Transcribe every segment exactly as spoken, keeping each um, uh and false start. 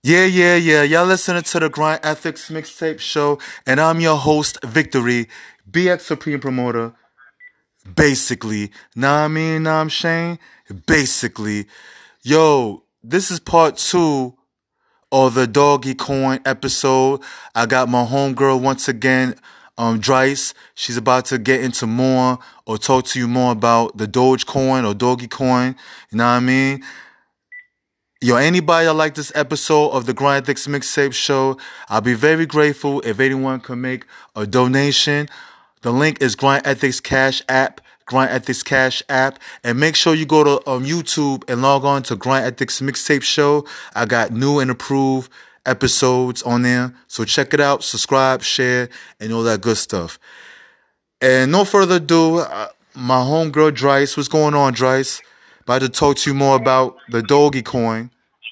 Yeah, yeah, yeah. Y'all listening to the Grind Ethics Mixtape Show, and I'm your host, Victory, B X Supreme Promoter. Basically, nah, I mean, nah, I'm Shane. Basically, yo, this is part two of the Doggy Coin episode. I got my homegirl once again, um, Dryce. She's about to get into more or talk to you more about the Dogecoin or Doggy Coin. You know what I mean? Yo, anybody that like this episode of the Grind Ethics Mixtape Show, I'll be very grateful if anyone can make a donation. The link is Grind Ethics Cash App, Grind Ethics Cash App, and make sure you go to um, YouTube and log on to Grind Ethics Mixtape Show. I got new and improved episodes on there, so check it out, subscribe, share, and all that good stuff. And no further ado, uh, my homegirl Dryce, what's going on, Dryce? About to talk to you more about the Doggy Coin.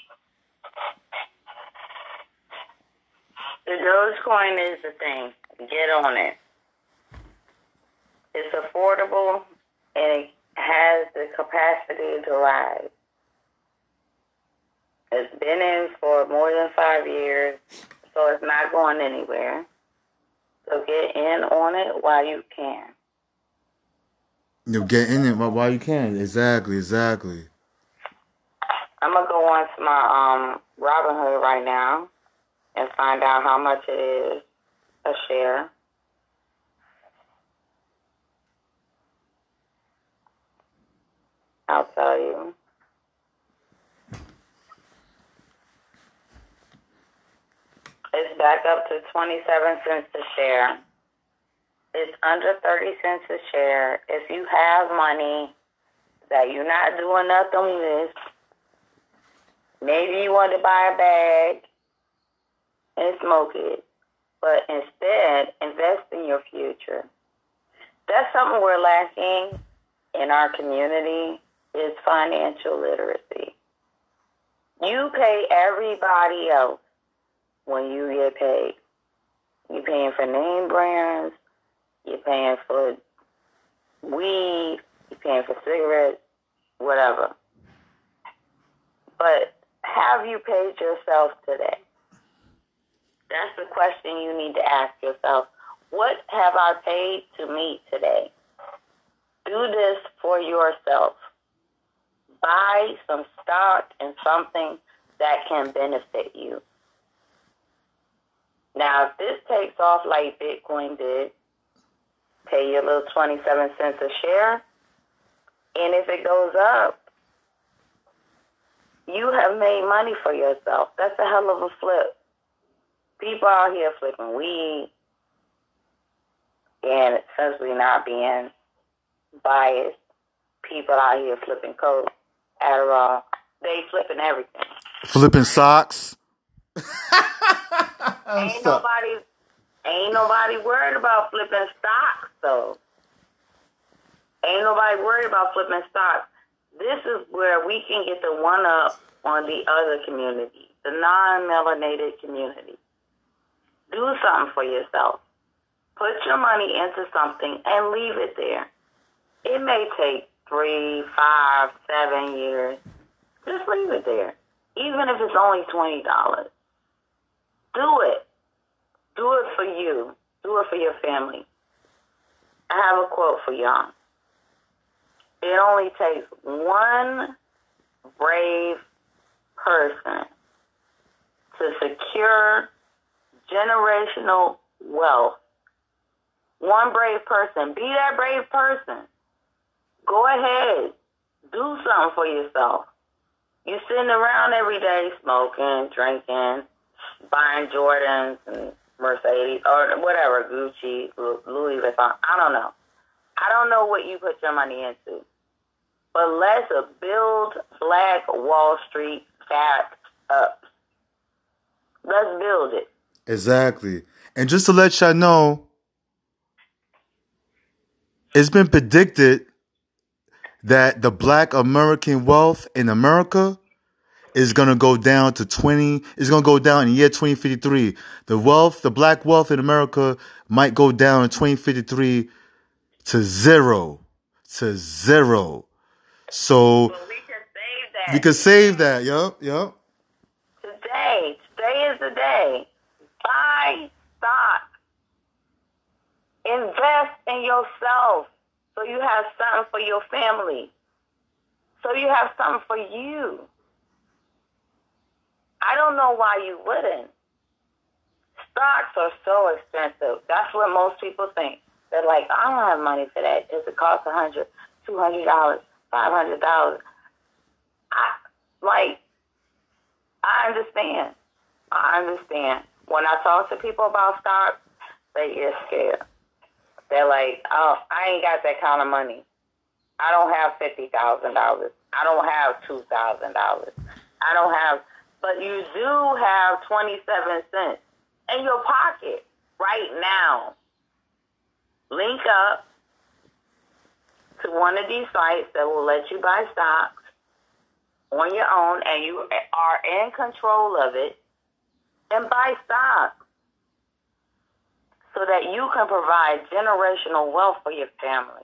The Dogecoin is the thing. Get on it. It's affordable and it has the capacity to rise. It's been in for more than five years, so it's not going anywhere. So get in on it while you can. You get in it while you can. Exactly, exactly. I'm going to go on to my um, Robinhood right now and find out how much it is a share. I'll tell you. It's back up to twenty-seven cents a share. It's under thirty cents a share. If you have money that you're not doing nothing with, maybe you want to buy a bag and smoke it, but instead invest in your future. That's something we're lacking in our community is financial literacy. You pay everybody else when you get paid. You're paying for name brands, you're paying for weed, you're paying for cigarettes, whatever. But have you paid yourself today? That's the question you need to ask yourself. What have I paid to me today? Do this for yourself. Buy some stock in something that can benefit you. Now, if this takes off like Bitcoin did, pay your little twenty-seven cents a share, and if it goes up, you have made money for yourself. That's a hell of a flip. People out here flipping weed, and since we're not being biased, people out here flipping coke, Adderall, they flipping everything. Flipping socks. ain't nobody, ain't nobody worried about flipping stocks, though. Ain't nobody worried about flipping stocks. This is where we can get the one up on the other community, the non-melanated community. Do something for yourself. Put your money into something and leave it there. It may take three, five, seven years. Just leave it there. Even if it's only twenty dollars. Do it. Do it for you. Do it for your family. I have a quote for y'all. It only takes one brave person to secure generational wealth. One brave person. Be that brave person. Go ahead. Do something for yourself. You sitting around every day smoking, drinking, buying Jordans and Mercedes or whatever, Gucci, Louis Vuitton. I don't know. I don't know what you put your money into. But let's build Black Wall Street fat up. Let's build it. Exactly. And just to let y'all know, it's been predicted that the Black American wealth in America is going to go down to twenty, is going to go down in the year twenty fifty-three. The wealth, the Black wealth in America might go down in twenty fifty-three to zero. To zero. So But we can save that. we can save that. Yup, yup. Today. say, buy stock. Invest in yourself so you have something for your family. So you have something for you. I don't know why you wouldn't. Stocks are so expensive. That's what most people think. They're like, I don't have money for that. Does it cost one hundred dollars, two hundred dollars, five hundred dollars? I, like, I understand. I understand. When I talk to people about stocks, they get scared. They're like, oh, I ain't got that kind of money. I don't have fifty thousand dollars. I don't have two thousand dollars. I don't have, but you do have twenty-seven cents in your pocket right now. Link up to one of these sites that will let you buy stocks on your own, and you are in control of it, and buy stocks so that you can provide generational wealth for your family.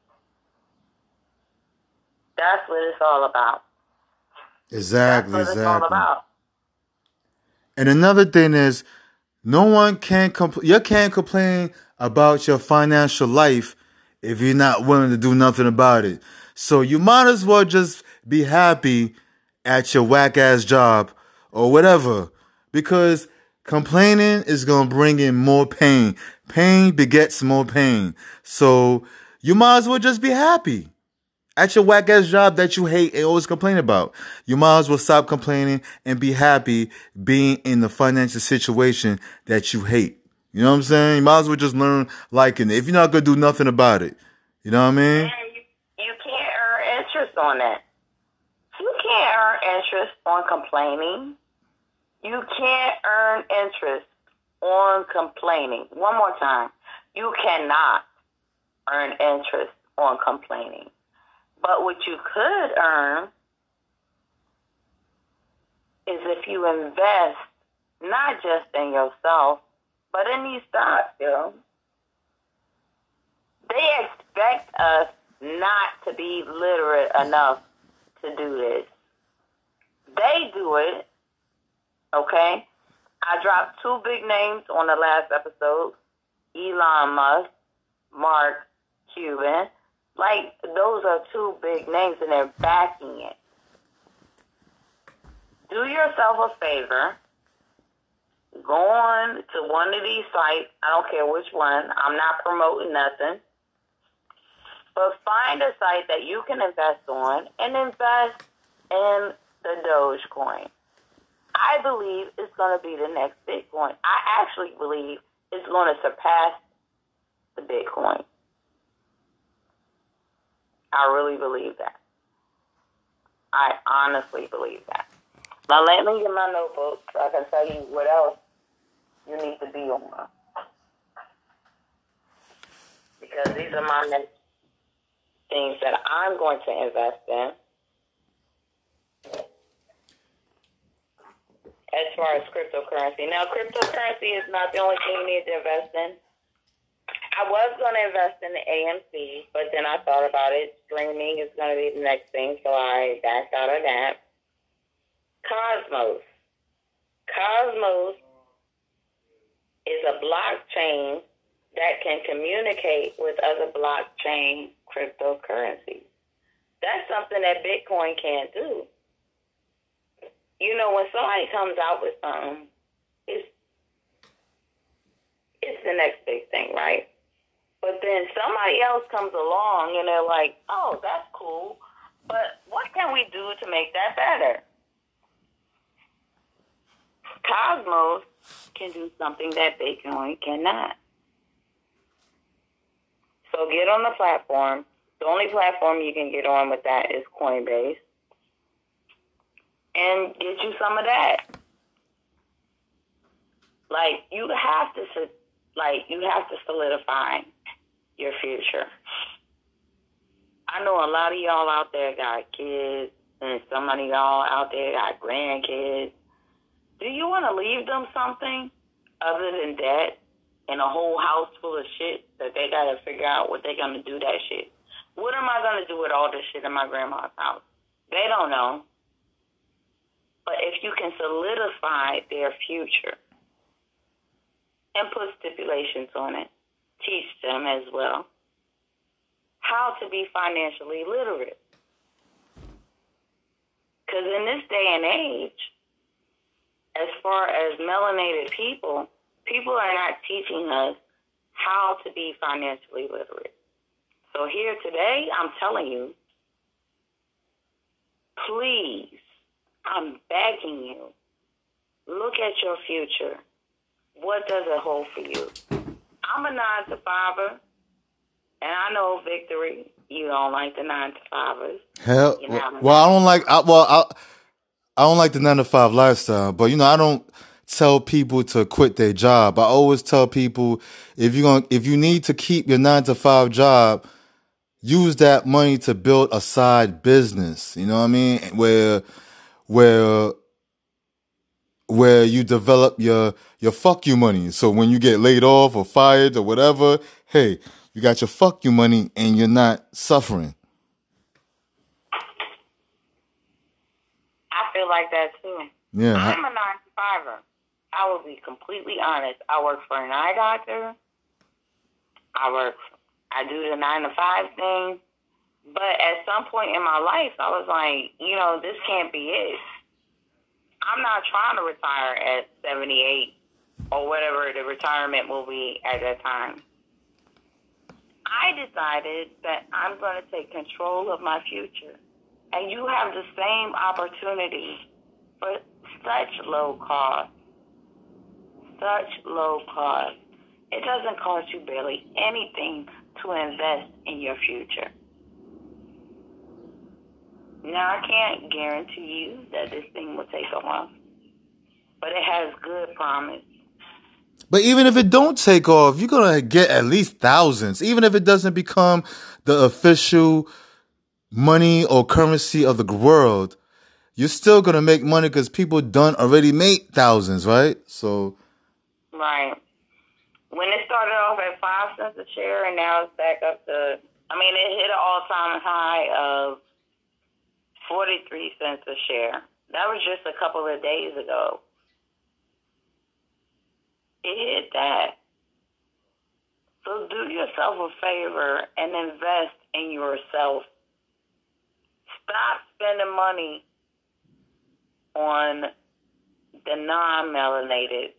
That's what it's all about. Exactly, That's what exactly. it's all about. And another thing is, no one can compl- you can't complain about your financial life if you're not willing to do nothing about it. So you might as well just be happy at your whack ass job or whatever, because complaining is going to bring in more pain. Pain begets more pain. So you might as well just be happy at your whack ass job that you hate and always complain about. You might as well stop complaining and be happy being in the financial situation that you hate. You know what I'm saying? You might as well just learn liking it if you're not going to do nothing about it. You know what I mean? And you, you can't earn interest on that. You can't earn interest on complaining. You can't earn interest on complaining. One more time. You cannot earn interest on complaining. But what you could earn is if you invest not just in yourself, but in these stocks, yo. They expect us not to be literate enough to do this. They do it, okay? I dropped two big names on the last episode. Elon Musk, Mark Cuban. Like, those are two big names, and they're backing it. Do yourself a favor. Go on to one of these sites. I don't care which one. I'm not promoting nothing. But find a site that you can invest on and invest in the Dogecoin. I believe it's going to be the next Bitcoin. I actually believe it's going to surpass the Bitcoin. I really believe that. I honestly believe that. Now let me get my notebook so I can tell you what else you need to be on. Because these are my next things that I'm going to invest in. As far as cryptocurrency. Now, cryptocurrency is not the only thing you need to invest in. I was going to invest in the A M C, but then I thought about it. Streaming is going to be the next thing, so I backed out of that. Cosmos. Cosmos is a blockchain that can communicate with other blockchain cryptocurrencies. That's something that Bitcoin can't do. You know, when somebody comes out with something, it's, it's the next big thing, right? But then somebody else comes along and they're like, oh, that's cool, but what can we do to make that better? Cosmos can do something that Bitcoin cannot. So get on the platform. The only platform you can get on with that is Coinbase. And get you some of that. Like, you have to, like, you have to solidify your future. I know a lot of y'all out there got kids, and some of y'all out there got grandkids. Do you want to leave them something other than debt and a whole house full of shit that they got to figure out what they're going to do that shit? What am I going to do with all this shit in my grandma's house? They don't know. But if you can solidify their future, and put stipulations on it. Teach them as well how to be financially literate. Because in this day and age, as far as melanated people, people are not teaching us how to be financially literate. So here today, I'm telling you, please, I'm begging you, look at your future. What does it hold for you? I'm a nine to fiver, and I know, Victory, you don't like the nine to fivers. Hell, You know, well, I don't like. I, well, I I don't like the nine to five lifestyle, but you know, I don't tell people to quit their job. I always tell people if you going if you need to keep your nine to five job, use that money to build a side business. You know what I mean? Where where where you develop your your fuck you money. So when you get laid off or fired or whatever, hey, you got your fuck you money and you're not suffering. I feel like that too. Yeah. I'm a nine to fiver. I will be completely honest. I work for an eye doctor. I work. I do the nine to five thing. But at some point in my life, I was like, you know, this can't be it. I'm not trying to retire at seventy-eight or whatever the retirement will be at that time. I decided that I'm going to take control of my future. And you have the same opportunity for such low cost. Such low cost. It doesn't cost you barely anything to invest in your future. Now, I can't guarantee you that this thing will take off, but it has good promise. But even if it don't take off, you're going to get at least thousands. Even if it doesn't become the official money or currency of the world, you're still going to make money because people done already made thousands, right? So, right. When it started off at five cents a share and now it's back up to, I mean, it hit an all-time high of forty-three cents a share. That was just a couple of days ago. It hit that. So do yourself a favor and invest in yourself. Stop spending money on the non-melanated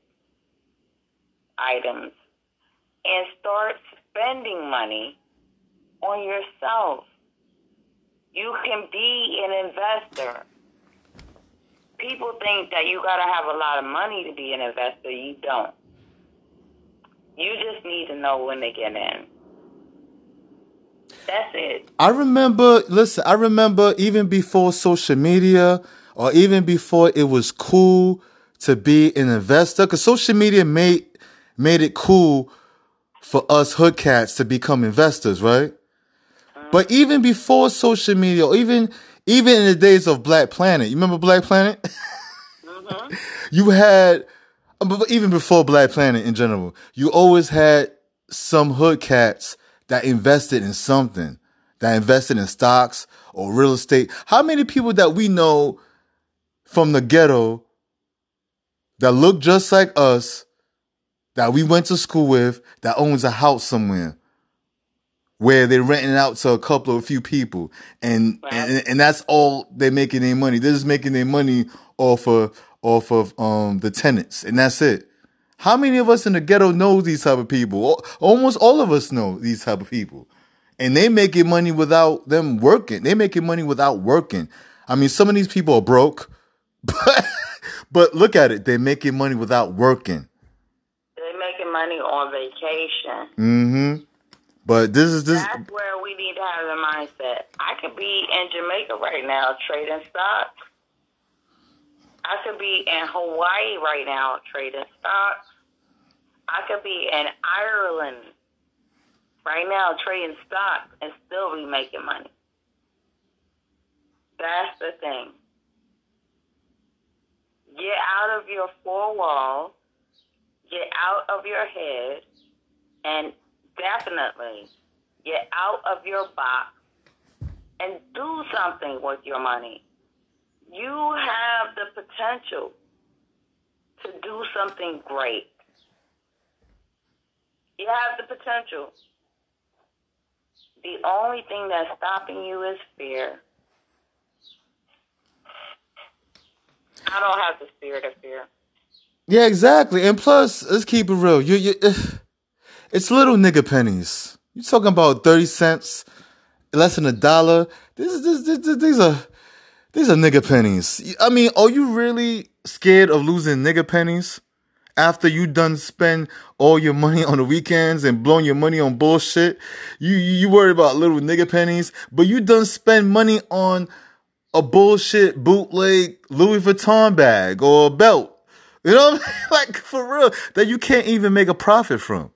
items and start spending money on yourself. You can be an investor. People think that you got to have a lot of money to be an investor. You don't. You just need to know when to get in. That's it. I remember, listen, I remember even before social media or even before it was cool to be an investor, because social media made made it cool for us hood cats to become investors, right? But even before social media, or even even in the days of Black Planet, you remember Black Planet? Mm-hmm. You had, even before Black Planet in general, you always had some hood cats that invested in something, that invested in stocks or real estate. How many people that we know from the ghetto that look just like us, that we went to school with, that owns a house somewhere, where they're renting out to a couple of a few people, and, wow. and and that's all they're making their money. They're just making their money off of off of um the tenants, and that's it. How many of us in the ghetto know these type of people? Almost all of us know these type of people, and they making money without them working. They making money without working. I mean, some of these people are broke, but but look at it. They're making money without working. They're making money on vacation. Mm-hmm. But this is this. That's where we need to have the mindset. I could be in Jamaica right now trading stocks. I could be in Hawaii right now trading stocks. I could be in Ireland right now trading stocks and still be making money. That's the thing. Get out of your four walls. Get out of your head. And definitely get out of your box and do something with your money. You have the potential to do something great. You have the potential. The only thing that's stopping you is fear. I don't have the spirit of fear. Yeah, exactly. And plus, let's keep it real. You, you, it's little nigga pennies. You talking about thirty cents, less than a dollar? This is this, this, this, these are these are nigga pennies. I mean, are you really scared of losing nigga pennies after you done spend all your money on the weekends and blowing your money on bullshit? You you worried about little nigga pennies, but you done spend money on a bullshit bootleg Louis Vuitton bag or a belt. You know what I mean? Like, for real, that you can't even make a profit from.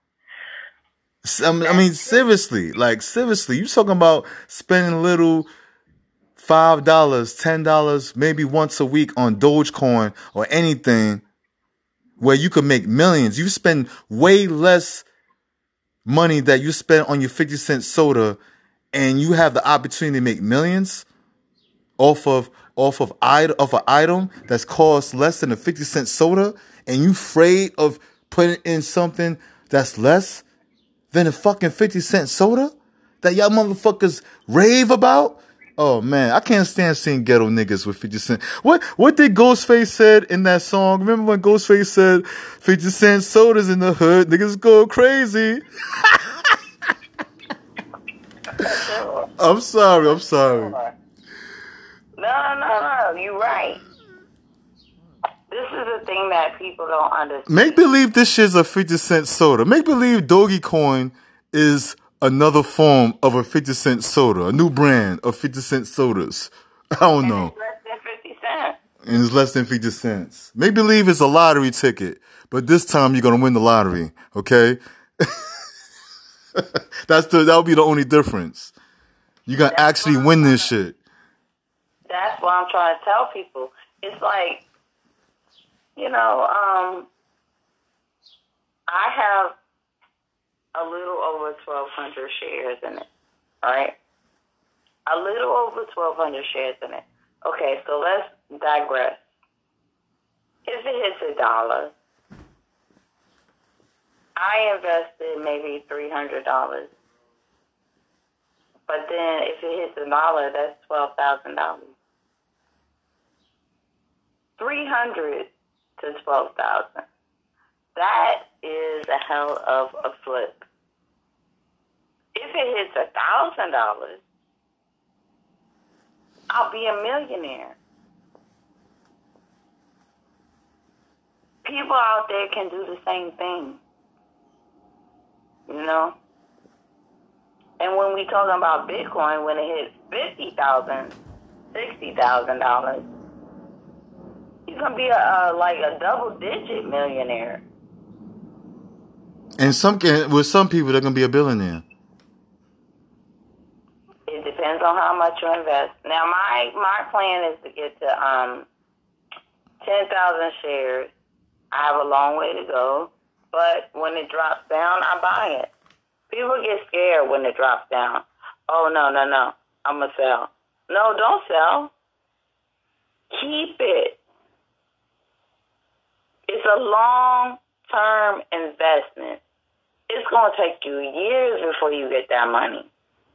I mean, seriously, like, seriously, you talking about spending a little five dollars, ten dollars, maybe once a week on Dogecoin or anything where you could make millions. You spend way less money that you spend on your fifty cent soda and you have the opportunity to make millions off of off of, of an item that's cost less than a fifty cent soda, and you afraid of putting in something that's less than a fucking fifty cent soda that y'all motherfuckers rave about? Oh man, I can't stand seeing ghetto niggas with fifty cent. What what did Ghostface said in that song? Remember when Ghostface said fifty cent sodas in the hood, niggas go crazy? I'm sorry, I'm sorry. No, no, no, you're right. This is the thing that people don't understand. Make believe this shit's a fifty cent soda. Make believe Dogecoin is another form of a fifty cent soda, a new brand of fifty cent sodas. I don't know. And it's less than fifty cents. And it's less than fifty cents. Make believe it's a lottery ticket, but this time you're going to win the lottery, okay? That's the, that'll be the only difference. You're going to actually win this shit. That's what I'm trying to tell people. It's like, you know, um, I have a little over twelve hundred shares in it, right? A little over twelve hundred shares in it. Okay, so let's digress. If it hits a dollar, I invested maybe three hundred dollars. But then if it hits a dollar, that's twelve thousand dollars. three hundred to twelve thousand. That is a hell of a flip. If it hits a thousand dollars, I'll be a millionaire. People out there can do the same thing. You know? And when we talking about Bitcoin, when it hits fifty thousand dollars, sixty thousand dollars, you're going to be a, a, like a double-digit millionaire. And some with some people, they're going to be a billionaire. It depends on how much you invest. Now, my, my plan is to get to um, ten thousand shares. I have a long way to go. But when it drops down, I buy it. People get scared when it drops down. Oh, no, no, no. I'm going to sell. No, don't sell. Keep it. It's a long-term investment. It's going to take you years before you get that money.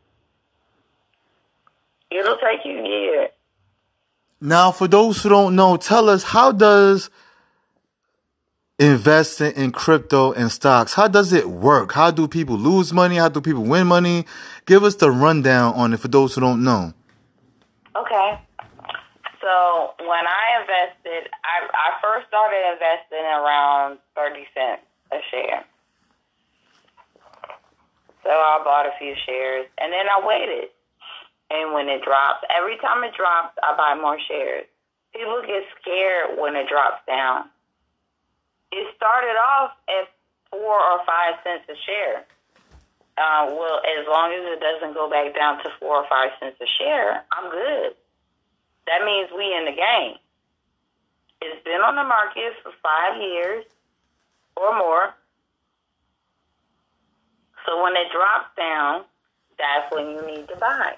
It'll take you years. Now, for those who don't know, tell us, how does investing in crypto and stocks, how does it work? How do people lose money? How do people win money? Give us the rundown on it for those who don't know. Okay. So when I invested, I, I first started investing around thirty cents a share. So I bought a few shares, and then I waited. And when it drops, every time it drops, I buy more shares. People get scared when it drops down. It started off at four or five cents a share. Uh, well, as long as it doesn't go back down to four or five cents a share, I'm good. That means we in the game. It's been on the market for five years or more. So when it drops down, that's when you need to buy.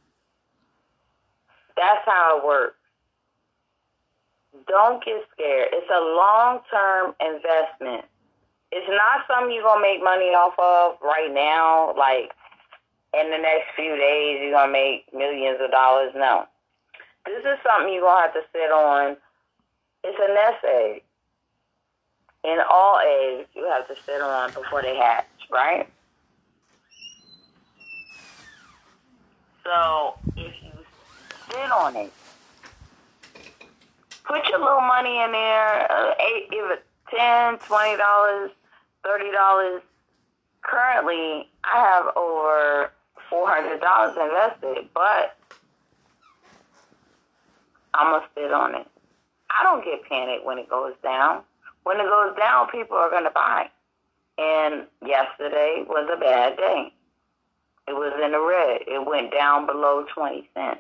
That's how it works. Don't get scared. It's a long-term investment. it's not something you're gonna make money off of right now. Like in the next few days, you're gonna make millions of dollars. No, this is something you're gonna have to sit on. It's a nest egg. In all eggs, you have to sit on before they hatch, right? So if you sit on it, put your little money in there, uh, eight, give it ten dollars, twenty dollars, thirty dollars. Currently, I have over four hundred dollars invested, but I'm going to sit on it. I don't get panicked when it goes down. When it goes down, people are going to buy. And yesterday was a bad day. It was in the red. It went down below twenty cents.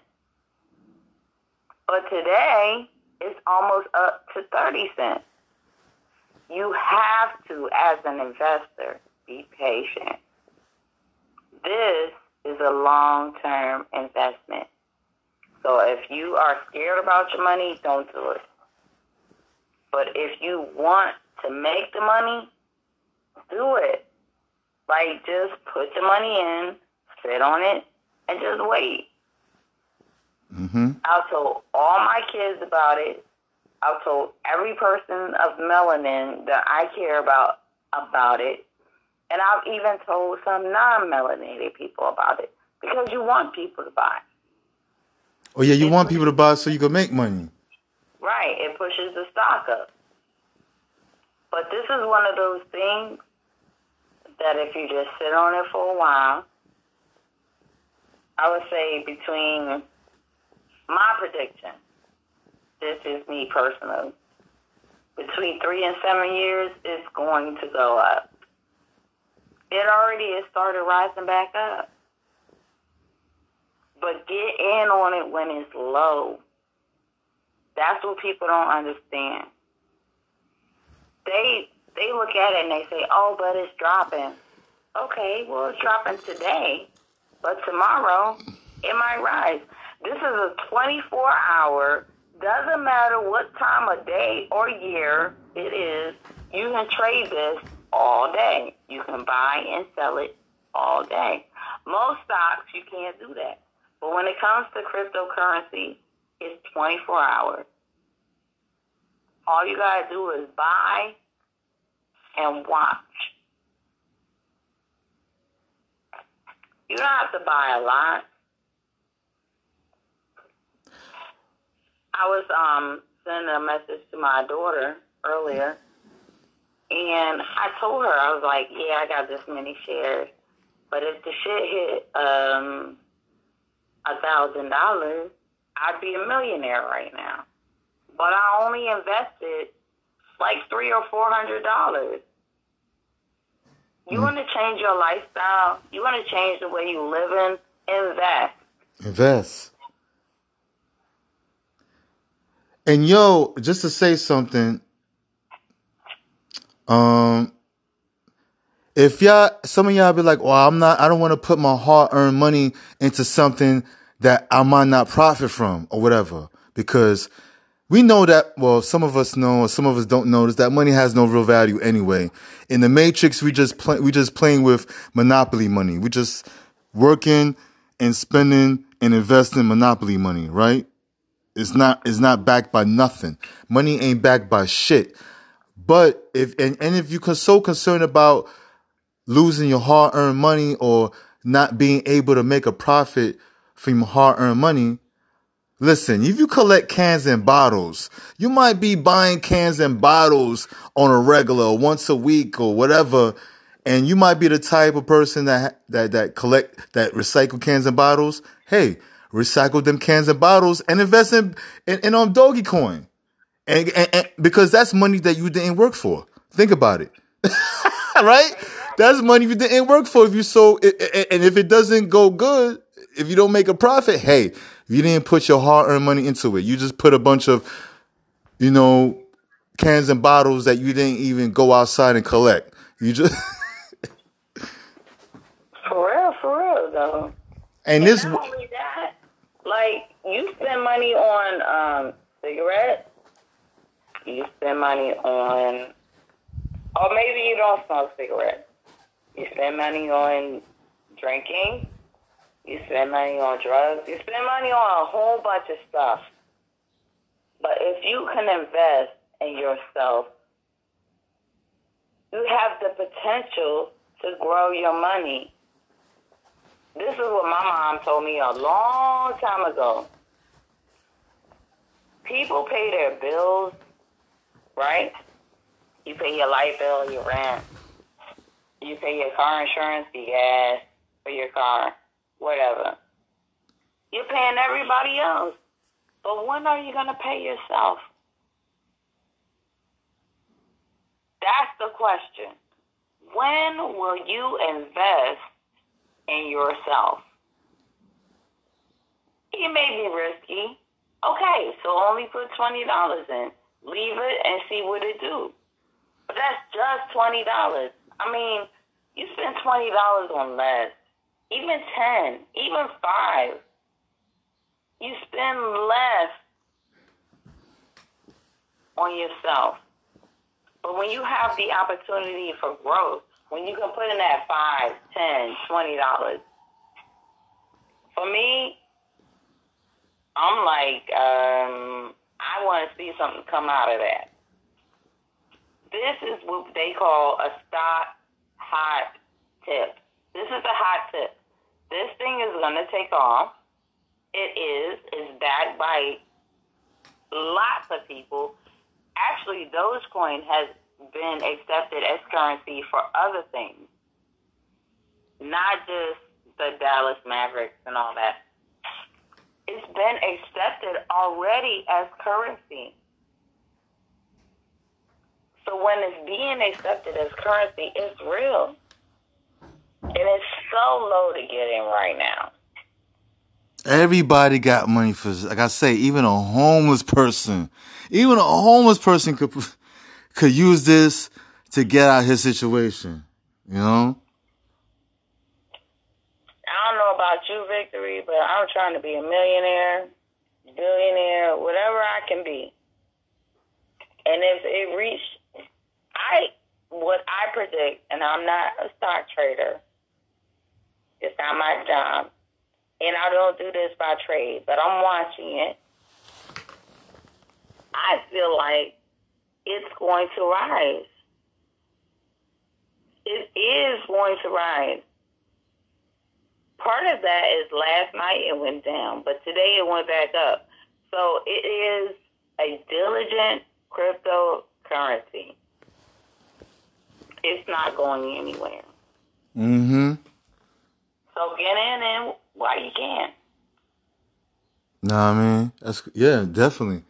But today, it's almost up to thirty cents. You have to, as an investor, be patient. This is a long-term investment. So if you are scared about your money, don't do it. But if you want to make the money, do it. Like, just put the money in, sit on it, and just wait. Mm-hmm. I've told all my kids about it. I've told every person of melanin that I care about about it. And I've even told some non-melanated people about it. Because you want people to buy. Oh, yeah, you It want pushes- people to buy so you can make money. Right. It pushes the stock up. But this is one of those things that if you just sit on it for a while, I would say between my prediction, this is me personally, between three and seven years, it's going to go up. It already has started rising back up. But get in on it when it's low. That's what people don't understand. They they look at it and they say, oh, but it's dropping. Okay, well, it's dropping today. But tomorrow, it might rise. This is a twenty-four hour, doesn't matter what time of day or year it is, you can trade this all day. You can buy and sell it all day. Most stocks, you can't do that. But when it comes to cryptocurrency, it's twenty-four hours. All you gotta do is buy and watch. You don't have to buy a lot. I was um sending a message to my daughter earlier, and I told her, I was like, yeah, I got this many shares, but if the shit hit um a thousand dollars, I'd be a millionaire right now. But I only invested like three or four hundred dollars. You mm. want to change your lifestyle? You want to change the way you live in? Invest. Invest. And yo, just to say something, um, if y'all, some of y'all be like, well, I'm not, I don't want to put my hard-earned money into something that I might not profit from or whatever, because we know that, well, some of us know, or some of us don't notice that money has no real value anyway. In the Matrix, we just play, we just playing with monopoly money. We just working and spending and investing monopoly money, right? It's not, it's not backed by nothing. Money ain't backed by shit. But if, and, and if you're so concerned about losing your hard-earned money or not being able to make a profit from your hard-earned money, listen, if you collect cans and bottles, you might be buying cans and bottles on a regular, once a week or whatever, and you might be the type of person that that that collect, that recycle cans and bottles. Hey, recycle them cans and bottles and invest in in, in on Dogecoin, and, and, and because that's money that you didn't work for. Think about it, right? That's money you didn't work for. If you so, and if it doesn't go good, if you don't make a profit, hey, you didn't put your hard-earned money into it. You just put a bunch of, you know, cans and bottles that you didn't even go outside and collect. You just for real, for real though. And, and this, not only that, like you spend money on um, cigarettes, you spend money on Or maybe you don't smoke cigarettes. You spend money on drinking. You spend money on drugs. You spend money on a whole bunch of stuff. But if you can invest in yourself, you have the potential to grow your money. This is what my mom told me a long time ago. People pay their bills, right? You pay your light bill, your rent. You pay your car insurance, the gas for your car, whatever. You're paying everybody else. But when are you going to pay yourself? That's the question. When will you invest in yourself? It may be risky. Okay, so only put twenty dollars in. Leave it and see what it do. But that's just twenty dollars. I mean, you spend twenty dollars on less. Even ten, even five. You spend less on yourself. But when you have the opportunity for growth, when you can put in that five, ten, twenty dollars, for me, I'm like, um, I want to see something come out of that. This is what they call a stock hot tip. This is a hot tip. This thing is going to take off. It is. It's backed by lots of people. Actually, Dogecoin has been accepted as currency for other things, not just the Dallas Mavericks and all that. It's been accepted already as currency. So when it's being accepted as currency, it's real. And it's so low to get in right now. Everybody got money for, like I say, even a homeless person, even a homeless person could could use this to get out of his situation, you know? I don't know about you, Victory, but I'm trying to be a millionaire, billionaire, whatever I can be. And if it reached, I, what I predict, and I'm not a stock trader, it's not my job, and I don't do this by trade, but I'm watching it. I feel like it's going to rise. It is going to rise. Part of that is last night it went down, but today it went back up. So it is a diligent cryptocurrency. It's not going anywhere. Mm-hmm. So get in and while you can. Nah, I mean, that's, yeah, definitely.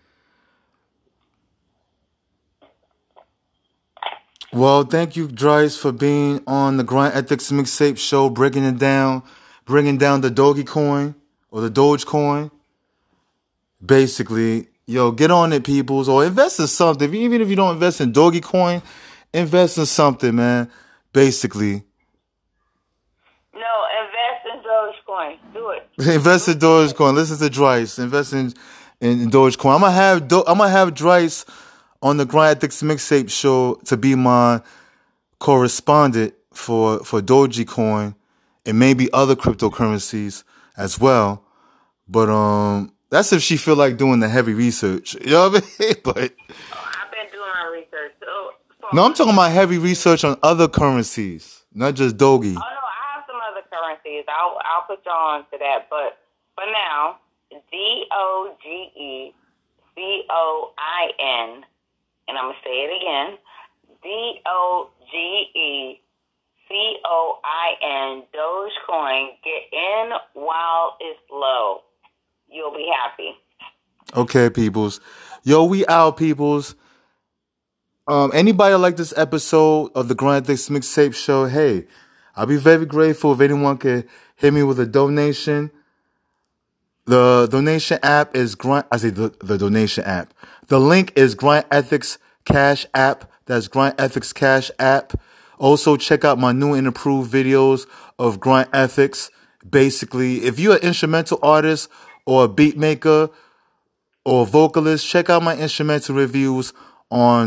Well, thank you, Dries, for being on the Grind Ethics Mixtape Show, breaking it down, bringing down the Dogecoin or the Dogecoin. Basically, yo, get on it, peoples, or invest in something. Even if you don't invest in Dogecoin, invest in something, man. Basically. No, invest in Dogecoin. Do it. Invest in Dogecoin. Listen to Dries. Invest in, in Dogecoin. I'm gonna have Do- I'm gonna have Dries on the Grind Ethics Mixtape Show to be my correspondent for for Dogecoin and maybe other cryptocurrencies as well. But um, that's if she feel like doing the heavy research. You know what I mean? But oh, I've been doing my research. So, no, I'm talking about heavy research on other currencies, not just Doge. Oh no, I have some other currencies. I'll I'll put you on to that. But for now, D O G E C O I N, and I'm gonna say it again. D O G E C O I N, Dogecoin. Get in while it's low. You'll be happy. Okay, peoples. Yo, we out, peoples. Um, anybody like this episode of the Grind Ethics Mixtape Show? Hey, I'll be very grateful if anyone could hit me with a donation. The donation app is Grind. I say the, the donation app. The link is Grind Ethics Cash App. That's Grind Ethics Cash App. Also, check out my new and improved videos of Grind Ethics. Basically, if you're an instrumental artist or a beat maker or a vocalist, check out my instrumental reviews on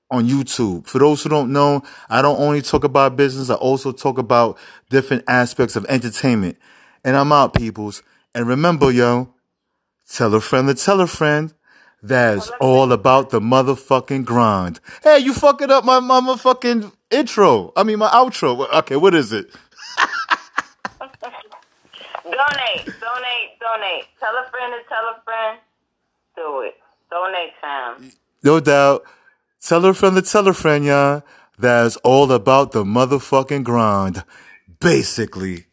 on YouTube. For those who don't know, I don't only talk about business, I also talk about different aspects of entertainment. And I'm out, peoples. And remember, yo, tell a friend to tell a friend. That's all about the motherfucking grind. Hey, you fucking up my motherfucking intro. I mean, my outro. Okay, what is it? Donate, donate, donate. Tell a friend to tell a friend. Do it. Donate time. No doubt. Tell a friend to tell a friend, y'all. That's all about the motherfucking grind. Basically.